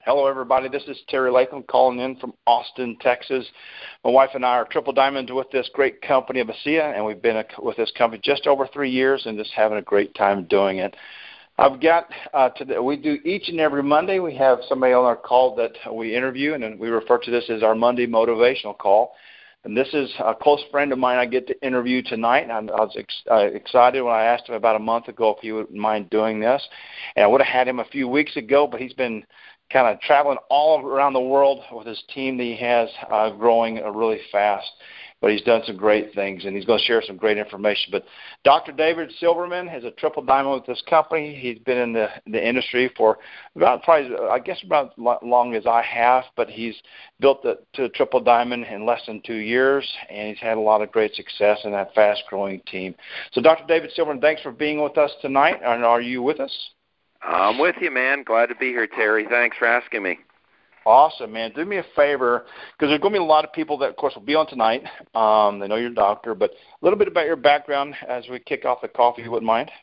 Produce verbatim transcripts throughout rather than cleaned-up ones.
Hello, everybody. This is Terry Latham calling in from Austin, Texas. My wife and I are triple diamonds with this great company of ASEA, and we've been with this company just over three years and just having a great time doing it. I've got uh, today, we do each and every Monday. We have somebody on our call that we interview, and we refer to this as our Monday motivational call. And this is a close friend of mine I get to interview tonight. I was ex- uh, excited when I asked him about a month ago if he would mind doing this. And I would have had him a few weeks ago, but he's been kind of traveling all around the world with his team that he has uh, growing uh, really fast. But he's done some great things, and he's going to share some great information. But Doctor David Silverman is a triple diamond with this company. He's been in the, the industry for about probably, I guess, about as long as I have, but he's built the, to a triple diamond in less than two years, and he's had a lot of great success in that fast-growing team. So, Doctor David Silverman, thanks for being with us tonight. And are you with us? I'm with you, man. Glad to be here, Terry. Thanks for asking me. Awesome, man. Do me a favor, because there's going to be a lot of people that, of course, will be on tonight. Um, they know you're a doctor, but a little bit about your background as we kick off the call, if you wouldn't mind.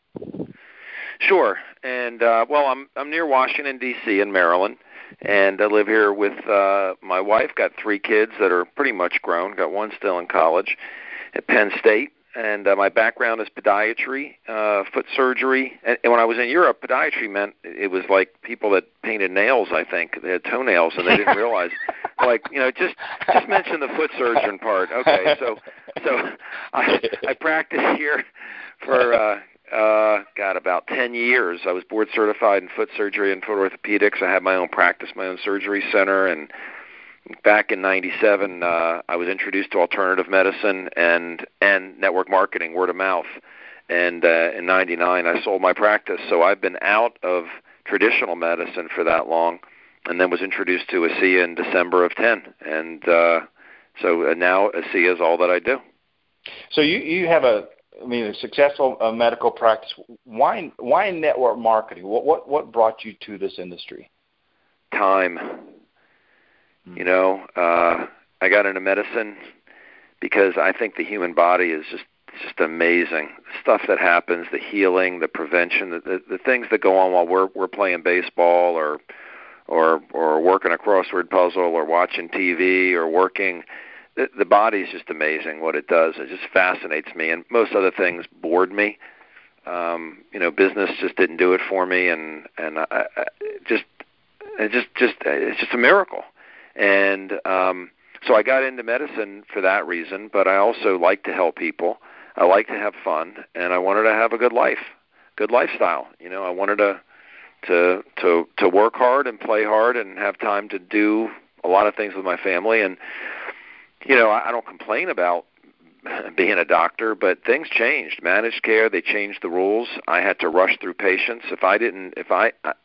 Sure. And, uh, well, I'm I'm near Washington, D C in Maryland, and I live here with uh, my wife. Got three kids that are pretty much grown. Got one still in college at Penn State. And uh, my background is podiatry, uh, foot surgery. And, and when I was in Europe, podiatry meant it was like people that painted nails, I think. They had toenails, and they didn't realize. Like, you know, just just mention the foot surgeon part. Okay, so so I, I practiced here for, uh, uh, God, about ten years. I was board certified in foot surgery and foot orthopedics. I had my own practice, my own surgery center, and back in ninety-seven, uh, I was introduced to alternative medicine and, and network marketing, word of mouth. And uh, in ninety-nine, I sold my practice. So I've been out of traditional medicine for that long, and then was introduced to ASEA in December of ten. And uh, so uh, now ASEA is all that I do. So you, you have a, I mean, a successful uh, medical practice. Why, why network marketing? What, what, what brought you to this industry? Time. You know, uh, I got into medicine because I think the human body is just just amazing. The stuff that happens, the healing, the prevention, the, the, the things that go on while we're we're playing baseball or or or working a crossword puzzle or watching T V or working. The, the body is just amazing what it does. It just fascinates me, and most other things bored me. Um, you know, business just didn't do it for me, and and I, I just it just just it's just a miracle. And um, so I got into medicine for that reason, but I also like to help people. I like to have fun, and I wanted to have a good life, good lifestyle. You know, I wanted to to to to work hard and play hard and have time to do a lot of things with my family. And you know, I, I don't complain about being a doctor, but things changed. Managed care, they changed the rules. I had to rush through patients. If I didn't, if I, I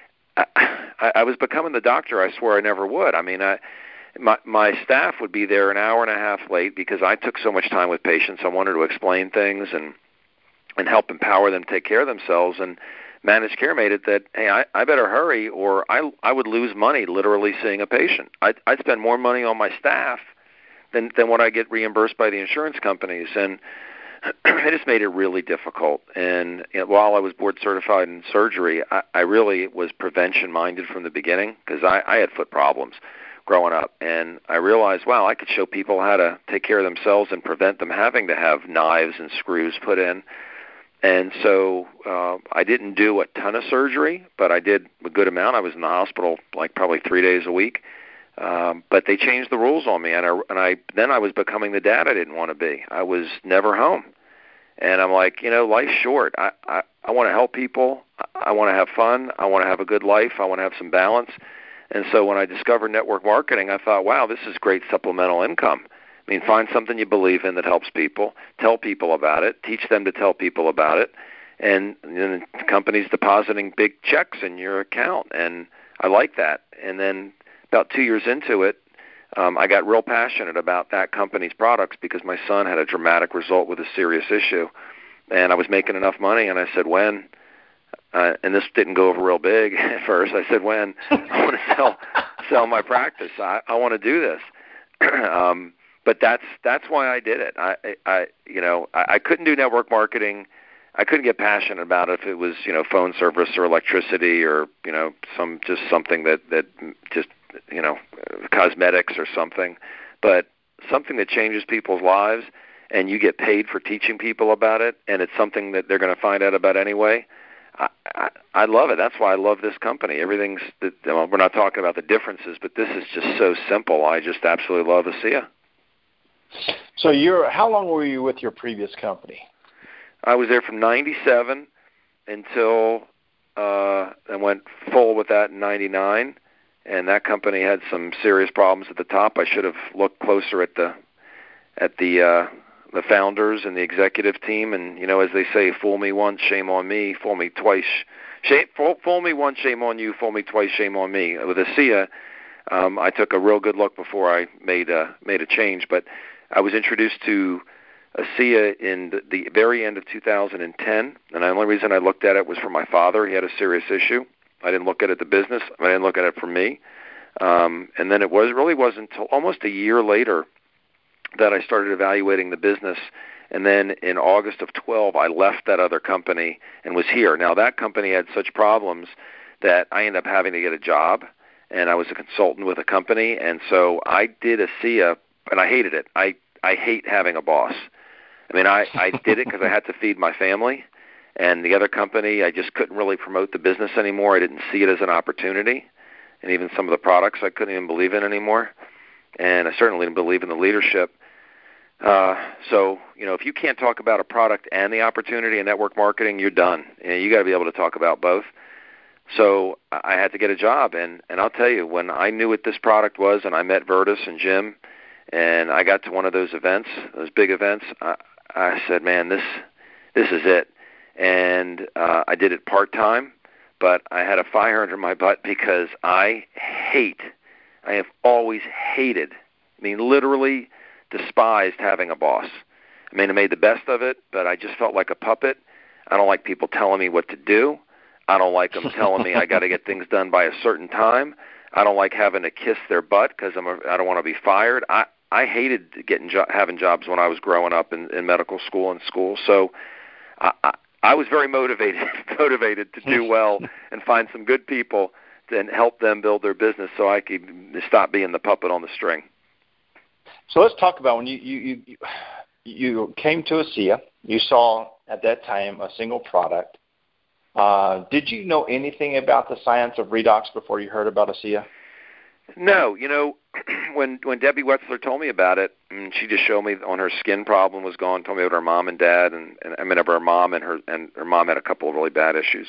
I, I was becoming the doctor I swore I never would. I mean, I, my my staff would be there an hour and a half late because I took so much time with patients. I wanted to explain things and and help empower them to take care of themselves. And managed care made it that, hey, I, I better hurry or I I would lose money literally seeing a patient. I'd, I'd spend more money on my staff than than what I get reimbursed by the insurance companies. And it just made it really difficult. And you know, while I was board certified in surgery, I, I really was prevention-minded from the beginning because I, I had foot problems growing up. And I realized, wow, I could show people how to take care of themselves and prevent them having to have knives and screws put in. And so uh, I didn't do a ton of surgery, but I did a good amount. I was in the hospital like probably three days a week. Um, but they changed the rules on me, and I, and I then I was becoming the dad I didn't want to be. I was never home, and I'm like, you know, life's short. I, I, I want to help people. I want to have fun. I want to have a good life. I want to have some balance. And so when I discovered network marketing, I thought, wow, this is great supplemental income. I mean, find something you believe in that helps people, tell people about it, teach them to tell people about it, and, and the company's depositing big checks in your account, and I like that. And then about two years into it, um, I got real passionate about that company's products because my son had a dramatic result with a serious issue, and I was making enough money, and I said, when? Uh, and this didn't go over real big at first. I said, when? I want to sell sell my practice. I, I want to do this. um, but that's that's why I did it. I, I you know, I, I couldn't do network marketing. I couldn't get passionate about it if it was, you know, phone service or electricity or, you know, some just something that, that just, you know, cosmetics or something. But something that changes people's lives and you get paid for teaching people about it, and it's something that they're going to find out about anyway, I, I, I love it. That's why I love this company. Everything's, well, we're not talking about the differences, but this is just so simple. I just absolutely love ASEA. So you're, how long were you with your previous company? I was there from ninety-seven until uh, I went full with that in ninety-nine, and that company had some serious problems at the top. I should have looked closer at the at the uh, the founders and the executive team. And you know, as they say, fool me once, shame on me. Fool me twice, shame. Fool, fool me once, shame on you. Fool me twice, shame on me. With ASEA, um, I took a real good look before I made a, made a change. But I was introduced to ASEA in the, the very end of two thousand ten, and the only reason I looked at it was for my father. He had a serious issue. I didn't look at it the business. I didn't look at it for me. Um, and then it was really wasn't until almost a year later that I started evaluating the business. And then in August of twelve, I left that other company and was here. Now, that company had such problems that I ended up having to get a job, and I was a consultant with a company. And so I did ASEA, and I hated it. I, I hate having a boss. I mean, I, I did it because I had to feed my family, and the other company, I just couldn't really promote the business anymore. I didn't see it as an opportunity, and even some of the products I couldn't even believe in anymore, and I certainly didn't believe in the leadership. Uh, so, you know, if you can't talk about a product and the opportunity in network marketing, you're done. You know, you got to be able to talk about both. So I had to get a job, and, and I'll tell you, when I knew what this product was, and I met Virtus and Jim, and I got to one of those events, those big events, I, I said, man, this this is it. And uh, I did it part-time, but I had a fire under my butt because I hate, I have always hated, I mean, literally despised having a boss. I mean, I made the best of it, but I just felt like a puppet. I don't like people telling me what to do. I don't like them telling me I got to get things done by a certain time. I don't like having to kiss their butt because I'm a, I don't want to be fired. I, I hated getting jo- having jobs when I was growing up in, in medical school and school. So I, I, I was very motivated motivated to do well and find some good people and help them build their business so I could stop being the puppet on the string. So let's talk about when you you you, you came to ASEA. You saw at that time a single product. Uh, did you know anything about the science of redox before you heard about ASEA? No, you know, when when Debbie Wetzler told me about it, and she just showed me on her skin problem was gone, told me about her mom and dad, and, and I mean, about her mom and her and her mom had a couple of really bad issues.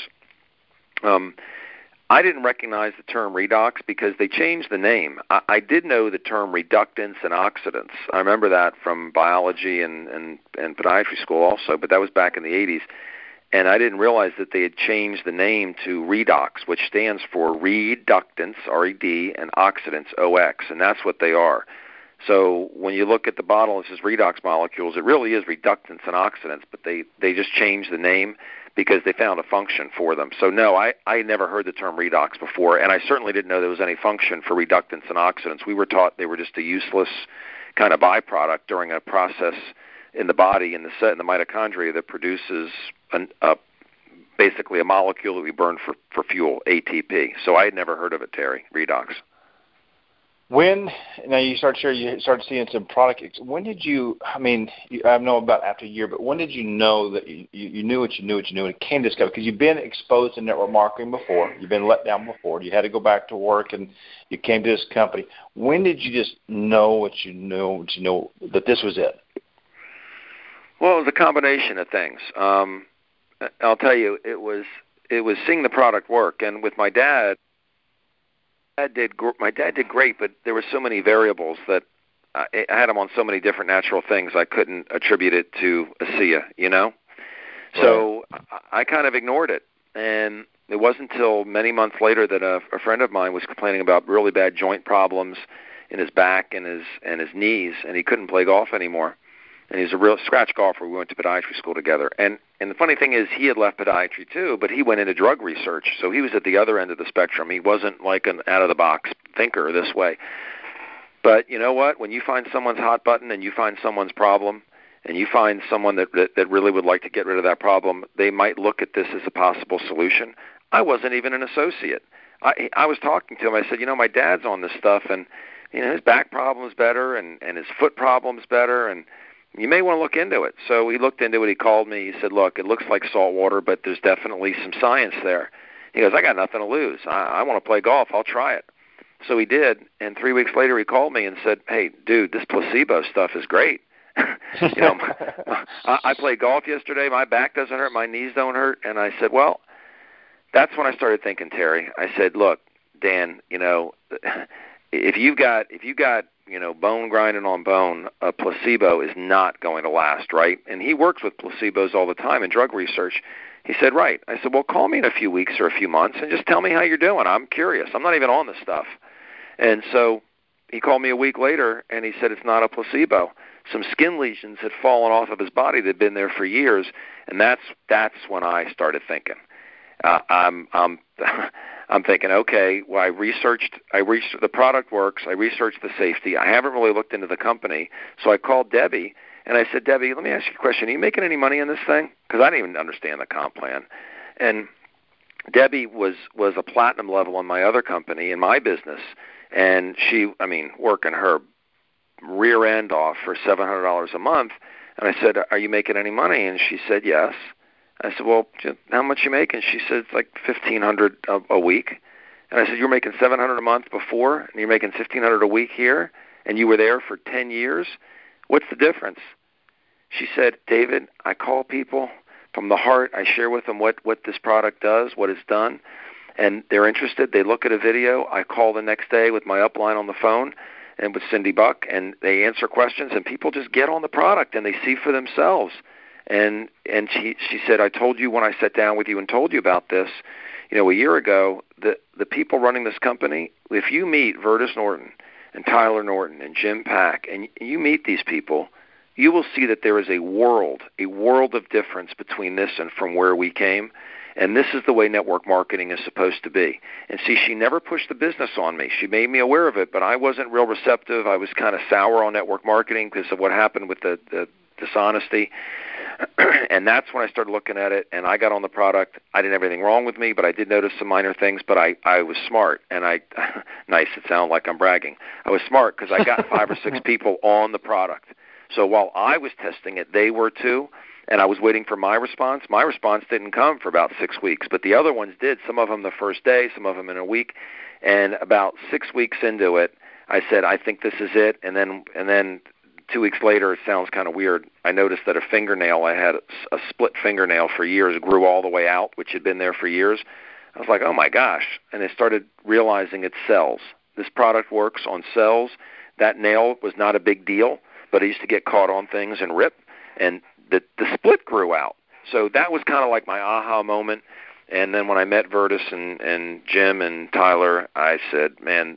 Um, I didn't recognize the term redox because they changed the name. I, I did know the term reductants and oxidants. I remember that from biology and, and, and podiatry school also, but that was back in the eighties. And I didn't realize that they had changed the name to redox, which stands for reductants, R E D, and oxidants, O X, and that's what they are. So when you look at the bottle, it says redox molecules. It really is reductants and oxidants, but they, they just changed the name because they found a function for them. So no, I, I never heard the term redox before, and I certainly didn't know there was any function for reductants and oxidants. We were taught they were just a useless kind of byproduct during a process in the body, in the set, in the mitochondria that produces an, a, basically a molecule that we burn for, for fuel, A T P. So I had never heard of it, Terry, redox. When, now you start sure you started seeing some product, when did you, I mean, you, I know about after a year, but when did you know that you, you knew what you knew what you knew and it came to discover? Because you've been exposed to network marketing before, you've been let down before, you had to go back to work and you came to this company. When did you just know what you knew, what you know, that this was it? Well, it was a combination of things. Um, I'll tell you, it was it was seeing the product work, and with my dad, dad did my dad did great, but there were so many variables that I, I had him on so many different natural things I couldn't attribute it to ASEA, you know. Right. So I, I kind of ignored it, and it wasn't until many months later that a, a friend of mine was complaining about really bad joint problems in his back and his and his knees, and he couldn't play golf anymore. And he's a real scratch golfer. We went to podiatry school together. And and the funny thing is, he had left podiatry too, but he went into drug research. So he was at the other end of the spectrum. He wasn't like an out-of-the-box thinker this way. But you know what? When you find someone's hot button and you find someone's problem, and you find someone that, that, that really would like to get rid of that problem, they might look at this as a possible solution. I wasn't even an associate. I, I was talking to him. I said, you know, my dad's on this stuff, and you know, his back problem's better, and, and his foot problem's better, and you may want to look into it. So he looked into it. He called me. He said, look, it looks like salt water, but there's definitely some science there. He goes, I got nothing to lose. I, I want to play golf. I'll try it. So he did, and three weeks later he called me and said, hey, dude, this placebo stuff is great. you know, I, I played golf yesterday. My back doesn't hurt. My knees don't hurt. And I said, well, that's when I started thinking, Terry. I said, look, Dan, you know, if you've got if you got you know bone grinding on bone, a placebo is not going to last, right? And he works with placebos all the time in drug research. He said, right. I said, well, call me in a few weeks or a few months and just tell me how you're doing. I'm curious. I'm not even on this stuff. And so he called me a week later, and he said it's not a placebo. Some skin lesions had fallen off of his body that had been there for years, and that's that's when I started thinking. Uh, I'm I'm I'm thinking, okay, well, I researched, I researched the product works, I researched the safety. I haven't really looked into the company, so I called Debbie, and I said, Debbie, let me ask you a question. Are you making any money in this thing? Because I didn't even understand the comp plan. And Debbie was, was a platinum level in my other company, in my business, and she, I mean, working her rear end off for seven hundred dollars a month. And I said, are you making any money? And she said, yes. I said, well, how much you making? She said, it's like fifteen hundred dollars a, a week. And I said, you were making seven hundred dollars a month before, and you're making fifteen hundred dollars a week here, and you were there for ten years? What's the difference? She said, David, I call people from the heart. I share with them what, what this product does, what it's done, and they're interested. They look at a video. I call the next day with my upline on the phone and with Cindy Buck, and they answer questions, and people just get on the product, and they see for themselves. And and she she said, I told you when I sat down with you and told you about this, you know, a year ago, the the people running this company, if you meet Vertus Norton and Tyler Norton and Jim Pack, and you meet these people, you will see that there is a world, a world of difference between this and from where we came. And this is the way network marketing is supposed to be. And see, she never pushed the business on me. She made me aware of it, but I wasn't real receptive. I was kind of sour on network marketing because of what happened with the, the dishonesty. And that's when I started looking at it, and I got on the product. I didn't have anything wrong with me, but I did notice some minor things, but I, I was smart. And I, nice, it sounds like I'm bragging. I was smart because I got five or six people on the product. So while I was testing it, they were too. And I was waiting for my response. My response didn't come for about six weeks, but the other ones did, some of them the first day, some of them in a week. And about six weeks into it, I said, I think this is it. And then and then two weeks later, it sounds kind of weird, I noticed that a fingernail, I had a split fingernail for years, grew all the way out, which had been there for years. I was like, oh, my gosh. And I started realizing it's cells. This product works on cells. That nail was not a big deal, but I used to get caught on things and rip. And the the split grew out. So that was kind of like my aha moment. And then when I met Vertus and, and Jim and Tyler, I said, man,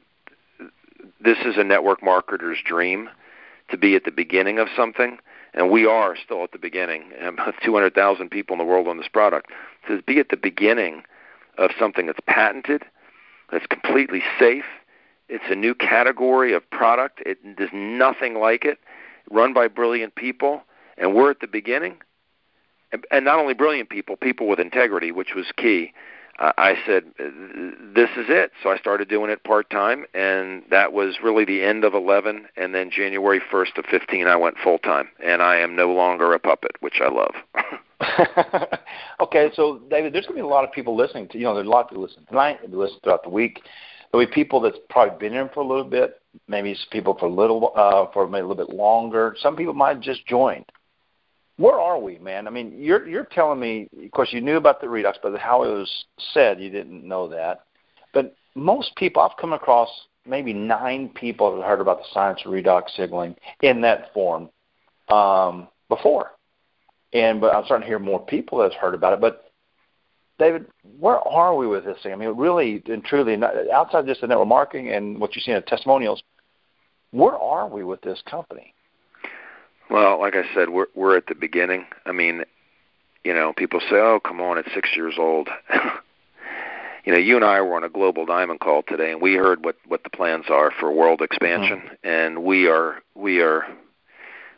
this is a network marketer's dream, to be at the beginning of something. And we are still at the beginning. About two hundred thousand people in the world on this product. To be at the beginning of something that's patented, that's completely safe. It's a new category of product. It, there's nothing like it, run by brilliant people. And we're at the beginning, and not only brilliant people, people with integrity, which was key. Uh, I said, this is it. So I started doing it part-time, and that was really the end of eleven, and then January first of fifteen, I went full-time, and I am no longer a puppet, which I love. Okay, so, David, there's going to be a lot of people listening to, you know, there's a lot of people listening tonight, and listening throughout the week. There'll be people that's probably been in for a little bit, maybe some people for a little, uh, for maybe a little bit longer. Some people might have just joined. Where are we, man? I mean, you're you're telling me, of course, you knew about the redox, but how it was said, you didn't know that. But most people, I've come across maybe nine people that have heard about the science of redox signaling in that form um, before. And but I'm starting to hear more people that have heard about it. But, David, where are we with this thing? I mean, really and truly, outside just the network marketing and what you're seeing in testimonials, where are we with this company? Well, like I said, we're we're at the beginning. I mean, you know, people say, "Oh, come on, it's six years old." You know, you and I were on a Global Diamond call today, and we heard what, what the plans are for world expansion, mm-hmm. and we are we are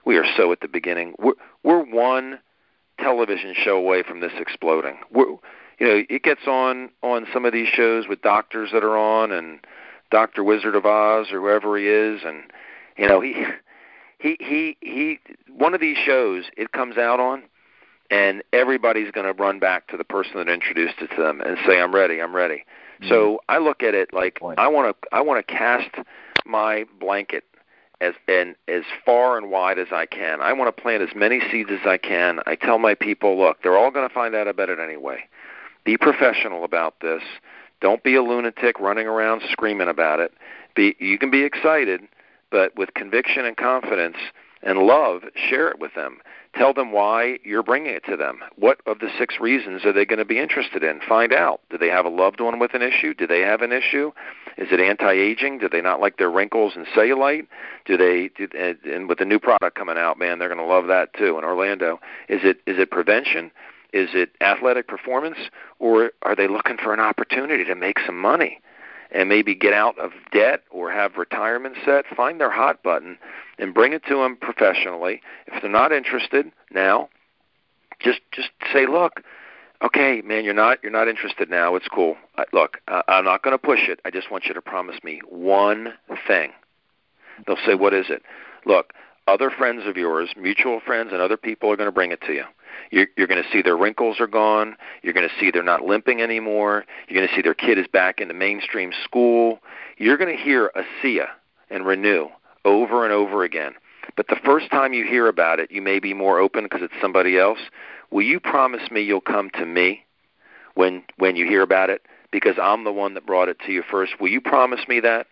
We are so at the beginning. We're, we're one television show away from this exploding. We're, you know, it gets on on some of these shows with doctors that are on, and Doctor Wizard of Oz or whoever he is, and you know, he he he he. One of these shows it comes out on, and everybody's going to run back to the person that introduced it to them and say, "I'm ready, I'm ready." Mm-hmm. So I look at it like I want to I want to cast my blanket as and as far and wide as I can. I want to plant as many seeds as I can. I tell my people, look, they're all going to find out about it anyway. Be professional about this. Don't be a lunatic running around screaming about it. Be, you can be excited, but with conviction and confidence and love, share it with them. Tell them why you're bringing it to them. What of the six reasons are they going to be interested in? Find out. Do they have a loved one with an issue? Do they have an issue? Is it anti-aging? Do they not like their wrinkles and cellulite? Do they? Do, and with the new product coming out, man, they're going to love that too. In Orlando, is it is it prevention? Is it athletic performance? Or are they looking for an opportunity to make some money and maybe get out of debt or have retirement set? Find their hot button and bring it to them professionally. If they're not interested now, just just say, look, okay, man, you're not you're not interested now. It's cool. I, look, I, I'm not going to push it. I just want you to promise me one thing. They'll say, what is it? Look, other friends of yours, mutual friends and other people are going to bring it to you. You're, you're going to see their wrinkles are gone. You're going to see they're not limping anymore. You're going to see their kid is back into mainstream school. You're going to hear ASEA and Renew over and over again. But the first time you hear about it, you may be more open because it's somebody else. Will you promise me you'll come to me when when you hear about it? Because I'm the one that brought it to you first. Will you promise me that?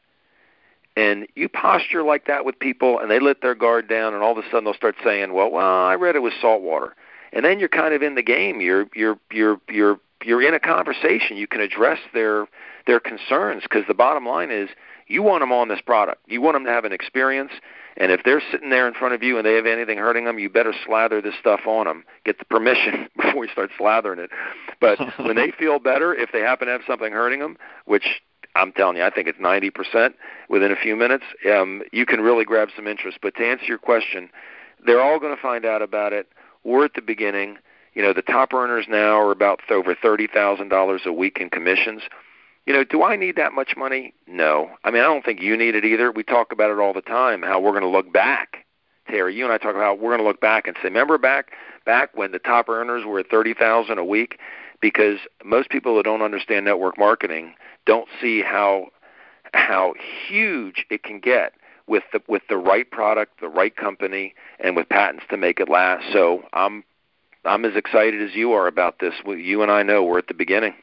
And you posture like that with people, and they let their guard down, and all of a sudden they'll start saying, well, well, I read it was salt water. And then you're kind of in the game. You're you're you're you're you're in a conversation. You can address their their concerns, because the bottom line is you want them on this product. You want them to have an experience. And if they're sitting there in front of you and they have anything hurting them, you better slather this stuff on them. Get the permission before you start slathering it. But when they feel better, if they happen to have something hurting them, which I'm telling you, I think it's ninety percent within a few minutes, um, you can really grab some interest. But to answer your question, they're all going to find out about it. We're at the beginning. You know, the top earners now are about over thirty thousand dollars a week in commissions. You know, do I need that much money? No. I mean, I don't think you need it either. We talk about it all the time, how we're going to look back. Terry, you and I talk about how we're going to look back and say, remember back back when the top earners were at thirty thousand dollars a week? Because most people that don't understand network marketing don't see how how huge it can get with the with the right product, the right company, and with patents to make it last. So I'm I'm as excited as you are about this. You and I know we're at the beginning.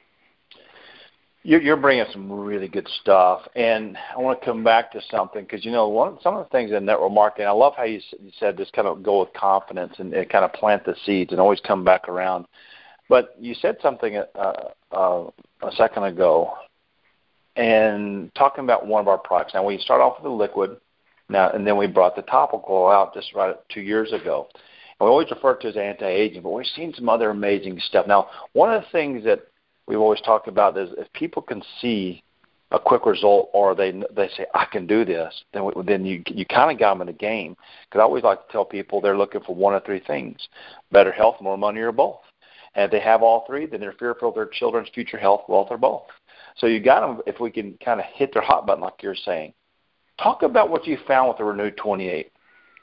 You're bringing some really good stuff, and I want to come back to something because, you know, one, some of the things in network marketing, I love how you, you said just kind of go with confidence and, and kind of plant the seeds and always come back around. But you said something uh, uh, a second ago, and talking about one of our products. Now, we start off with the liquid, now, and then we brought the topical out just right two years ago. And we always refer to it as anti-aging, but we've seen some other amazing stuff. Now, one of the things that we've always talked about is if people can see a quick result, or they they say, I can do this, then we, then you you kind of got them in the game. Because I always like to tell people they're looking for one of three things: better health, more money, or both. And if they have all three, then they're fearful of their children's future health, wealth, or both. So you got them if we can kind of hit their hot button like you're saying. Talk about what you found with the Renew twenty-eight.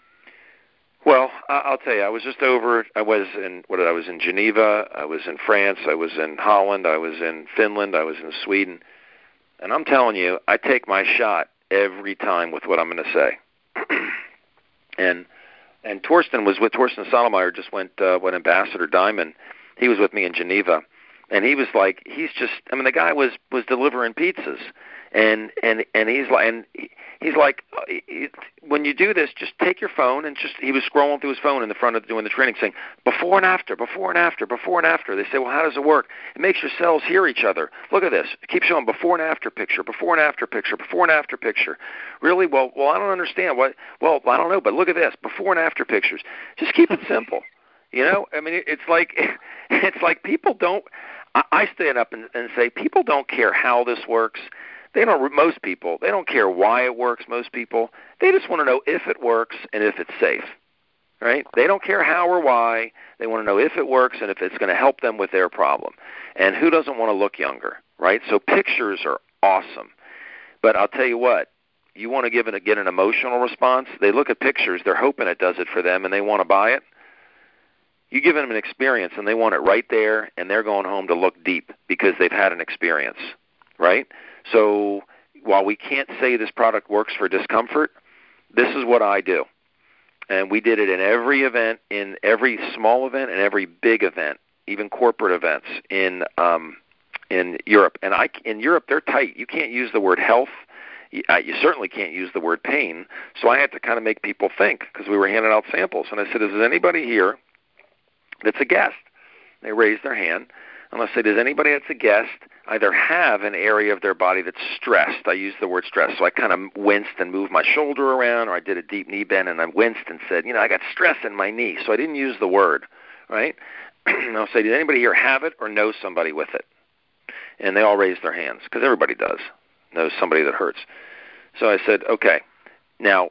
Well, I'll tell you, I was just over, I was in, what did I was in Geneva, I was in France, I was in Holland, I was in Finland, I was in Sweden. And I'm telling you, I take my shot every time with what I'm going to say. and and Torsten was with, Torsten Sotomayor just went, uh, went Ambassador Diamond. He was with me in Geneva. And he was like, he's just, I mean, the guy was, was delivering pizzas. And, and, and he's like, and he's like, when you do this, just take your phone and just, he was scrolling through his phone in the front of doing the training saying, before and after, before and after, before and after. They say, well, how does it work? It makes your cells hear each other. Look at this. It keeps showing before and after picture, before and after picture, before and after picture. Really? Well, well, I don't understand. What? Well, I don't know, but look at this. Before and after pictures. Just keep it simple. You know, I mean, it's like, it's like people don't, I, I stand up and, and say, people don't care how this works. They don't, most people, they don't care why it works, most people. They just want to know if it works and if it's safe. right? They don't care how or why. They want to know if it works and if it's going to help them with their problem. And who doesn't want to look younger, right? So pictures are awesome. But I'll tell you what, you want to give it, get an emotional response, they look at pictures, they're hoping it does it for them, and they want to buy it. You give them an experience, and they want it right there, and they're going home to look deep because they've had an experience, right? So while we can't say this product works for discomfort, this is what I do. And we did it in every event, in every small event and every big event, even corporate events in um, in Europe. And I, in Europe, they're tight. You can't use the word health. You, uh, you certainly can't use the word pain. So I had to kind of make people think because we were handing out samples. And I said, is there anybody here that's a guest? They raised their hand. And I said, does anybody that's a guest either have an area of their body that's stressed? I used the word stress. So I kind of winced and moved my shoulder around, or I did a deep knee bend, and I winced and said, you know, I got stress in my knee. So I didn't use the word, right? And I'll say, did anybody here have it or know somebody with it? And they all raised their hands because everybody does, knows somebody that hurts. So I said, okay, now,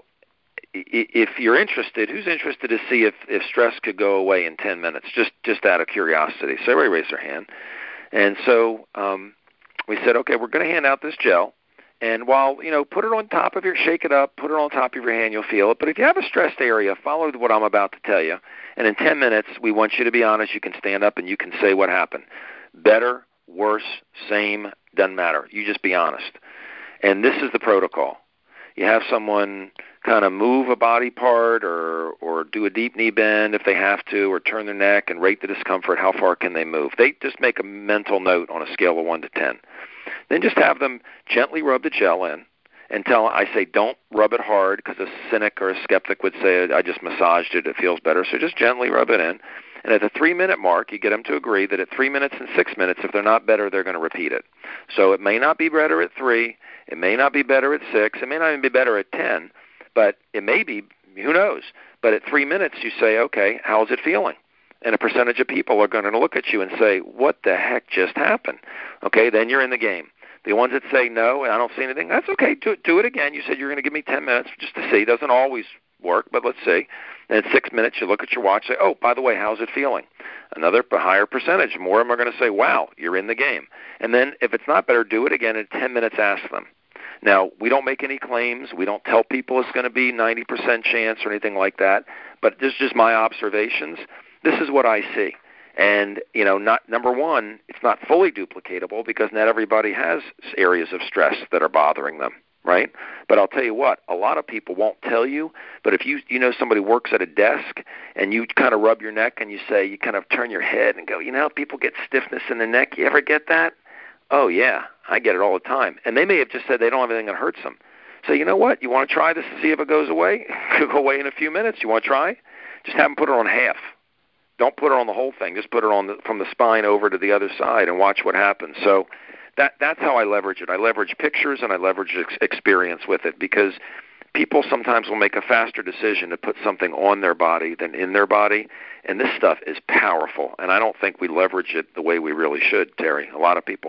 if you're interested, who's interested to see if, if stress could go away in ten minutes, just just out of curiosity? So everybody raised their hand. And so um, we said, okay, we're going to hand out this gel. And while, you know, put it on top of your, shake it up, put it on top of your hand, you'll feel it. But if you have a stressed area, follow what I'm about to tell you. And in ten minutes, we want you to be honest. You can stand up and you can say what happened. Better, worse, same, doesn't matter. You just be honest. And this is the protocol. You have someone kind of move a body part or or do a deep knee bend if they have to, or turn their neck and rate the discomfort. How far can they move? They just make a mental note on a scale of one to ten. Then just have them gently rub the gel in and tell, I say don't rub it hard because a cynic or a skeptic would say, I just massaged it, it feels better. So just gently rub it in. And at the three-minute mark, you get them to agree that at three minutes and six minutes, if they're not better, they're going to repeat it. So it may not be better at three. It may not be better at six. It may not even be better at ten. But it may be, who knows. But at three minutes, you say, okay, how's it feeling? And a percentage of people are going to look at you and say, what the heck just happened? Okay, then you're in the game. The ones that say no, and I don't see anything, that's okay. Do, do it again. You said you're going to give me ten minutes just to see. It doesn't always work, but let's see. And at six minutes, you look at your watch, say, oh, by the way, how's it feeling? Another higher percentage. More of them are going to say, wow, you're in the game. And then if it's not better, do it again. At ten minutes, ask them. Now, we don't make any claims. We don't tell people it's going to be ninety percent chance or anything like that. But this is just my observations. This is what I see. And, you know, not number one, it's not fully duplicatable because not everybody has areas of stress that are bothering them, right? But I'll tell you what, a lot of people won't tell you. But if you you know somebody works at a desk and you kind of rub your neck and you say, you kind of turn your head and go, you know how people get stiffness in the neck? You ever get that? Oh, yeah, I get it all the time. And they may have just said they don't have anything that hurts them. So you know what? You want to try this to see if it goes away? It could go away in a few minutes. You want to try? Just have them put it on half. Don't put it on the whole thing. Just put it on the, from the spine over to the other side and watch what happens. So that that's how I leverage it. I leverage pictures and I leverage ex- experience with it because people sometimes will make a faster decision to put something on their body than in their body. And this stuff is powerful. And I don't think we leverage it the way we really should, Terry. A lot of people.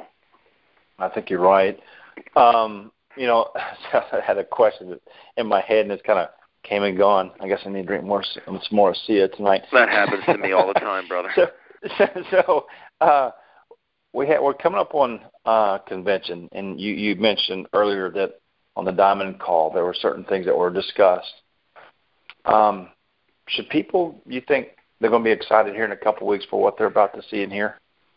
I think you're right. Um, you know, I had a question in my head and it's kind of came and gone. I guess I need to drink more, some more ASEA tonight. That happens to me all the time, brother. So, so uh, we ha- we're coming up on uh, convention, and you, you mentioned earlier that on the Diamond Call there were certain things that were discussed. Um, should people, you think, they're going to be excited here in a couple of weeks for what they're about to see and hear?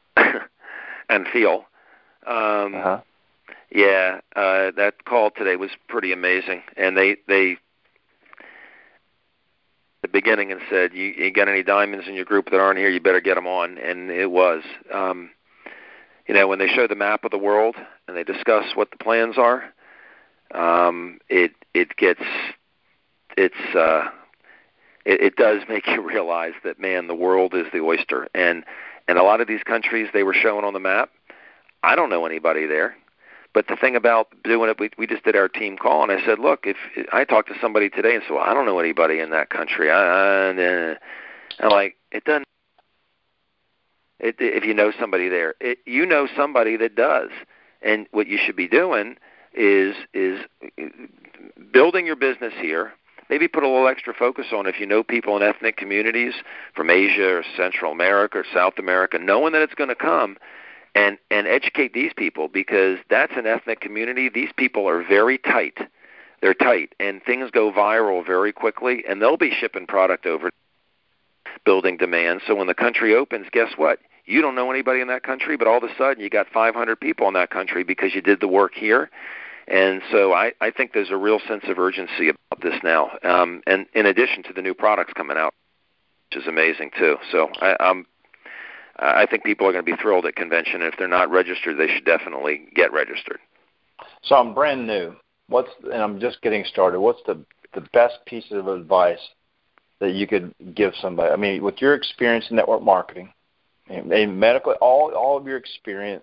And feel. Um, uh-huh. Yeah, uh, that call today was pretty amazing, and they they. the beginning and said, you, you got any diamonds in your group that aren't here, you better get them on. And it was. Um, you know, when they show the map of the world and they discuss what the plans are, um, it it gets, it's, uh, it, it does make you realize that, man, the world is the oyster. And, and a lot of these countries they were showing on the map, I don't know anybody there. But the thing about doing it, we, we just did our team call, and I said, look, if I talked to somebody today and said, well, I don't know anybody in that country. I, I, I'm like, it doesn't. It, if you know somebody there, it, you know somebody that does. And what you should be doing is is building your business here, maybe put a little extra focus on if you know people in ethnic communities from Asia or Central America or South America, knowing that it's going to come, and, and educate these people, because that's an ethnic community. These people are very tight. They're tight, and things go viral very quickly, and they'll be shipping product over, building demand. So when the country opens, guess what? You don't know anybody in that country, but all of a sudden you got five hundred people in that country because you did the work here. And so I, I think there's a real sense of urgency about this now, um, and in addition to the new products coming out, which is amazing too. So I, I'm, I think people are going to be thrilled at convention. If they're not registered, they should definitely get registered. So I'm brand new. What's and I'm just getting started. What's the the best piece of advice that you could give somebody? I mean, with your experience in network marketing, and, and medical, all all of your experience,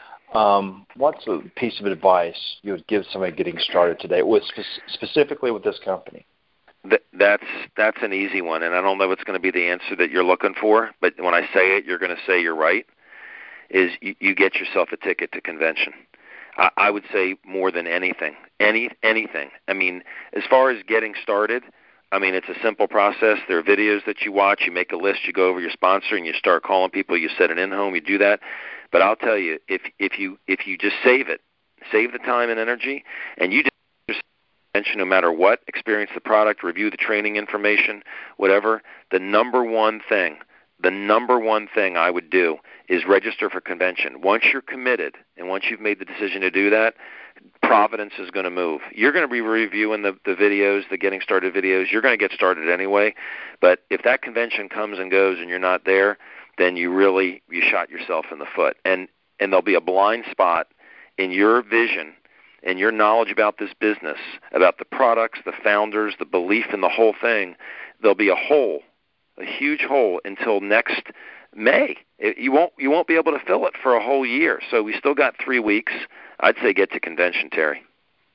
um, what's a piece of advice you would give somebody getting started today, with spe- specifically with this company? That, that's that's an easy one, and I don't know if it's going to be the answer that you're looking for, but when I say it, you're going to say you're right. Is you, you get yourself a ticket to convention. I, I would say more than anything, any anything. I mean, as far as getting started, I mean, it's a simple process. There are videos that you watch. You make a list. You go over your sponsor, and you start calling people. You set an in-home. You do that. But I'll tell you, if if you if you just save it, save the time and energy, and you just mention no matter what, experience the product, review the training information, whatever, the number one thing, the number one thing I would do is register for convention. Once you're committed and once you've made the decision to do that, Providence is going to move. You're going to be reviewing the, the videos, the getting started videos. You're going to get started anyway. But if that convention comes and goes and you're not there, then you really, you shot yourself in the foot. And, and there'll be a blind spot in your vision and your knowledge about this business, about the products, the founders, the belief in the whole thing. There'll be a hole, a huge hole until next May. It, you won't you won't be able to fill it for a whole year. So we still got three weeks. I'd say get to convention, Terry.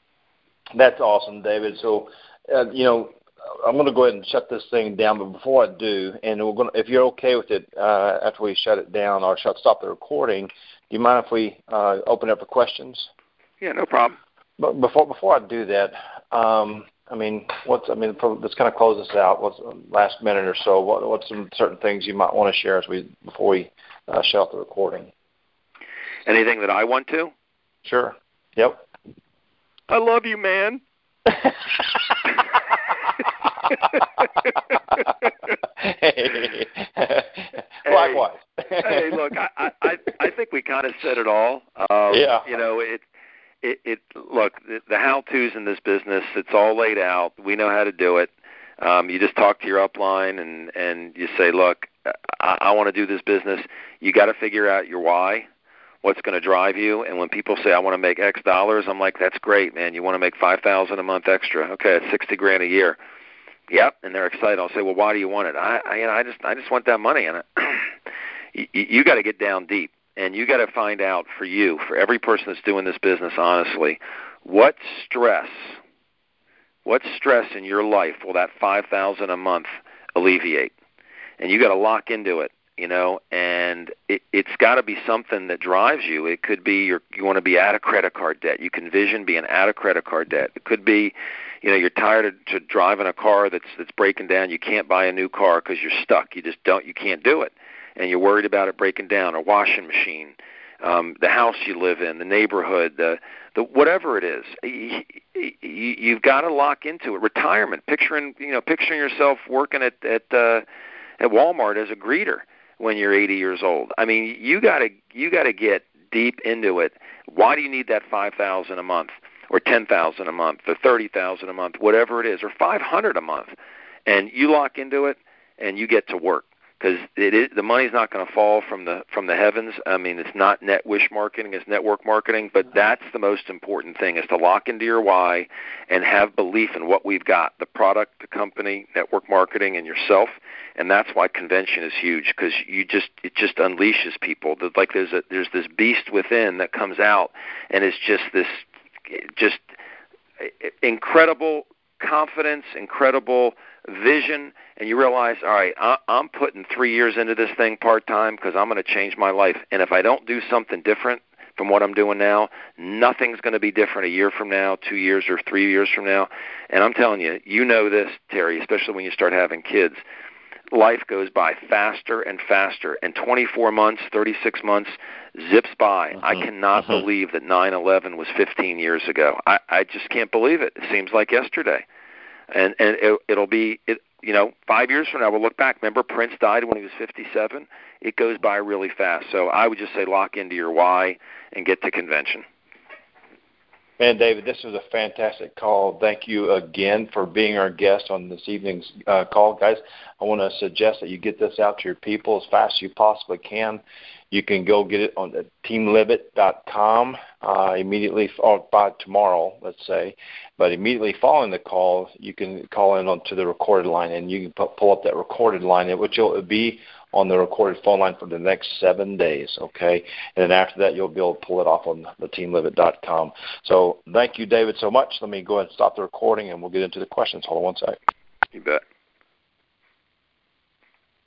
That's awesome, David. So, uh, you know, I'm going to go ahead and shut this thing down. But before I do, and we're going to, if you're okay with it, uh, after we shut it down or shut stop the recording, do you mind if we uh, open up for questions? Yeah, no problem. But before before I do that, um, I mean, what's I mean, let's kind of close this out. What's the last minute or so? What, what's some certain things you might want to share as we before we uh, shut off the recording? Anything that I want to? Sure. Yep. I love you, man. hey. Likewise. Hey, look, I, I, I think we kind of said it all. Um, yeah. You know, it, it, it. Look, the, the how-tos in this business, it's all laid out. We know how to do it. Um, you just talk to your upline and, and you say, look, I, I want to do this business. You got to figure out your why. What's going to drive you? And when people say, I want to make X dollars, I'm like, that's great, man. You want to make five thousand dollars a month extra. Okay, it's sixty grand a year. Yep, and they're excited. I'll say, well, why do you want it? I, I, you know, I just, I just want that money. And you, you got to get down deep, and you got to find out for you, for every person that's doing this business, honestly, what stress, what stress in your life will that five thousand dollars a month alleviate? And you got to lock into it. You know, and it, it's got to be something that drives you. It could be you're, you want to be out of credit card debt. You can envision being out of credit card debt. It could be, you know, you're tired of to driving a car that's that's breaking down. You can't buy a new car because you're stuck. You just don't. You can't do it, and you're worried about it breaking down. A washing machine, um, the house you live in, the neighborhood, the the whatever it is. You, you, you've got to lock into it. Retirement. Picturing, you know, picturing yourself working at at uh, at Walmart as a greeter when you're eighty years old. I mean, you got to you got to get deep into it. Why do you need that five thousand dollars a month or ten thousand dollars a month or thirty thousand dollars a month, whatever it is, or five hundred dollars a month? And you lock into it and you get to work, because it is, the money's not going to fall from the from the heavens. I mean, it's not net wish marketing, it's network marketing, but that's the most important thing, is to lock into your why and have belief in what we've got, the product, the company, network marketing, and yourself. And that's why convention is huge, because you just it just unleashes people. Like there's a, there's this beast within that comes out, and it's just this just incredible confidence, incredible vision, and you realize, all right, I, I'm putting three years into this thing part-time because I'm going to change my life. And if I don't do something different from what I'm doing now. Nothing's going to be different a year from now, two years or three years from now. And I'm telling you, you know this, Terry, especially when you start having kids. Life goes by faster and faster, and twenty-four months, thirty-six months zips by. Mm-hmm. I cannot mm-hmm. believe that nine eleven was fifteen years ago. I, I just can't believe it. It seems like yesterday. And and it, it'll be, it, you know, five years from now, we'll look back. Remember Prince died when he was fifty-seven? It goes by really fast. So I would just say lock into your why and get to convention. Man, David, this was a fantastic call. Thank you again for being our guest on this evening's uh, call. Guys, I want to suggest that you get this out to your people as fast as you possibly can. You can go get it on team libet dot com uh, immediately, or by tomorrow, let's say. But immediately following the call, you can call in onto the recorded line, and you can pull up that recorded line, which will be on the recorded phone line for the next seven days, okay? And then after that, you'll be able to pull it off on the team libet dot com. So thank you, David, so much. Let me go ahead and stop the recording, and we'll get into the questions. Hold on one sec. You bet.